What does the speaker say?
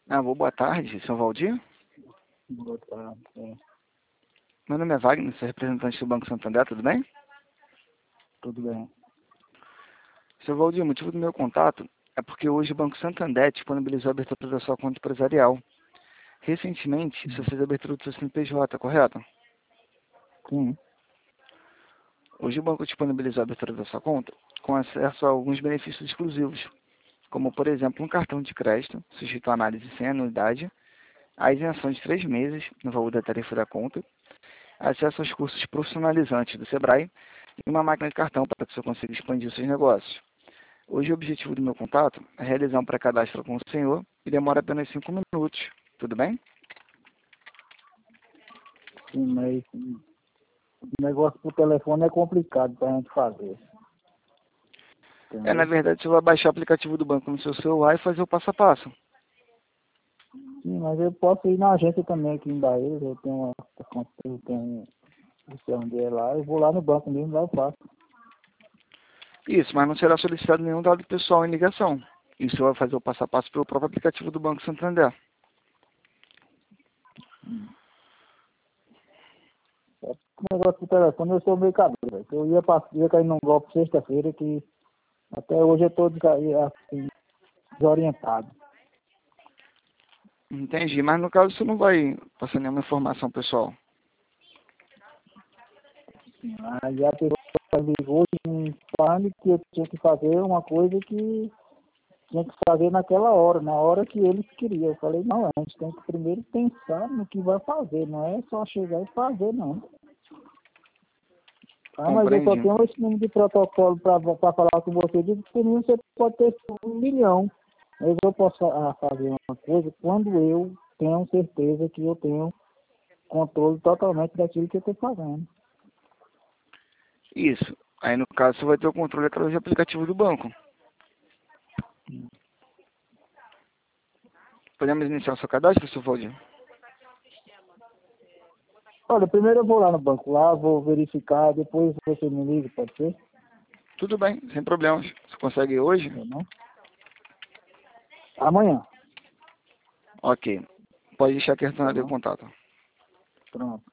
Boa tarde, seu Valdir. Boa tarde. Meu nome é Wagner, sou representante do Banco Santander, tudo bem? Tudo bem. Seu Valdir, o motivo do meu contato é porque hoje o Banco Santander disponibilizou a abertura da sua conta empresarial. Recentemente, você fez a abertura do seu CNPJ, correto? Sim. Hoje o banco disponibilizou a abertura da sua conta com acesso a alguns benefícios exclusivos, como, por exemplo, um cartão de crédito, sujeito à análise sem anuidade, a isenção de 3 meses no valor da tarifa da conta, acesso aos cursos profissionalizantes do Sebrae e uma máquina de cartão para que você consiga expandir os seus negócios. Hoje o objetivo do meu contato é realizar um pré-cadastro com o senhor e demora apenas 5 minutos. Tudo bem? Sim, mas o negócio por telefone é complicado para a gente fazer. Na Entendeu? verdade, você vai baixar o aplicativo do banco no seu celular e fazer o passo a passo. Sim, mas eu posso ir na agência também aqui em Bahia, eu tenho não sei onde é lá, eu vou lá no banco mesmo, lá eu faço. Isso, mas não será solicitado nenhum dado pessoal em ligação. Isso você vai fazer o passo a passo pelo próprio aplicativo do Banco Santander. O negócio por telefone eu sou meio cabelo, velho. Eu ia cair num golpe sexta-feira que até hoje eu estou assim, desorientado. Entendi, mas no caso você não vai passar nenhuma informação pessoal. Aí a pessoa ligou me falando que eu tinha que fazer uma coisa que tinha que fazer naquela hora, na hora que eles queriam. Eu falei, não, a gente tem que primeiro pensar no que vai fazer, não é só chegar e fazer, não. Mas eu só Compreendi. tenho esse número de protocolo para falar com você. Eu digo que por mim você pode ter 1 milhão. Mas eu posso fazer uma coisa quando eu tenho certeza que eu tenho controle totalmente daquilo que eu estou fazendo. Isso. Aí no caso você vai ter o controle através do aplicativo do banco. Podemos iniciar o seu cadastro, seu Valdir? Olha, primeiro eu vou lá no banco, lá vou verificar, depois você me liga, pode ser? Tudo bem, sem problemas. Você consegue hoje? Não? Amanhã. Ok. Pode deixar que a retornarei o Tá? contato. Pronto.